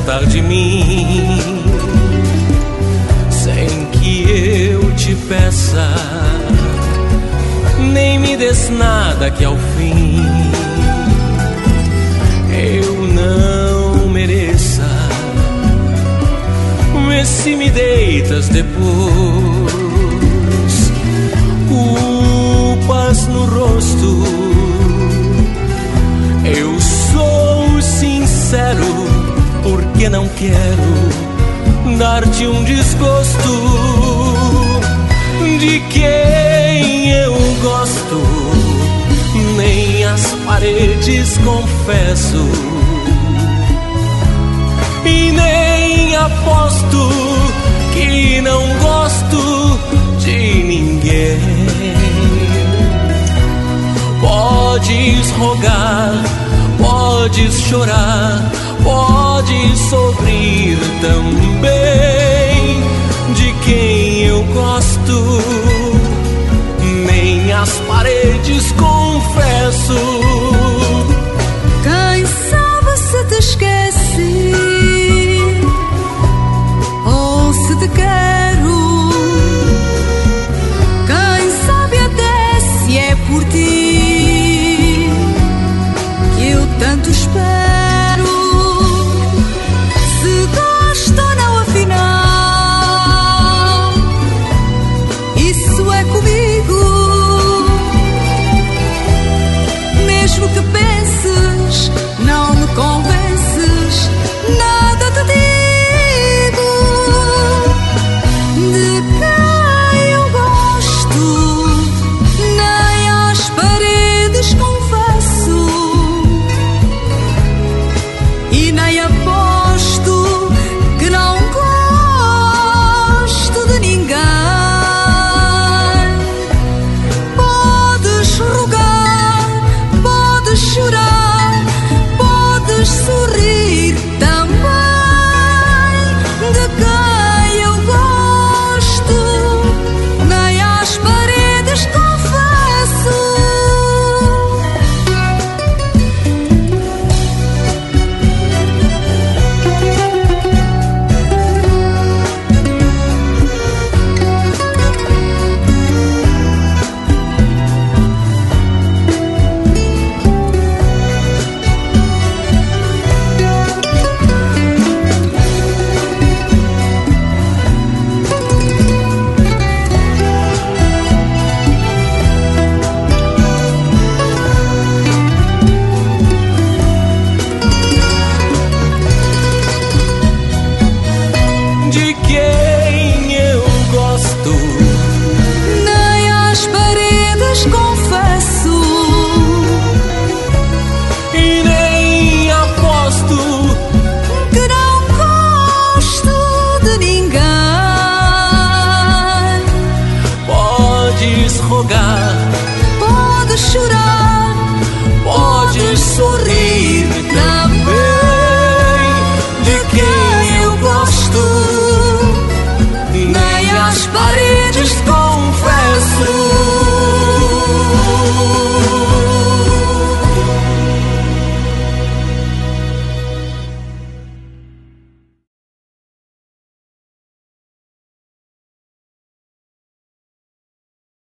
gostar de mim, sem que eu te peça, nem me des nada que ao fim eu não mereça. Vê se me deitas depois culpas no rosto. Eu sou sincero porque não quero dar-te um desgosto de quem eu gosto. Nem as paredes confesso e nem aposto que não gosto de ninguém. Podes rogar, podes chorar, podes sorrir também. De quem eu gosto, nem as paredes confesso. Quem sabe se te esqueci ou se te quero. Quem sabe até se é por ti que eu tanto espero. Se gosto ou não, afinal, isso é comigo. Mesmo que penses, não me convences, nada te digo. De quem eu gosto, nem às paredes confesso e nem aposto que não gosto de ninguém. Podes rogar, podes chorar, podes sorrir também. De quem eu gosto, nem às paredes confesso. De quem eu gosto, Nem às paredes confesso e nem aposto que não gosto de ninguém. Podes rogar,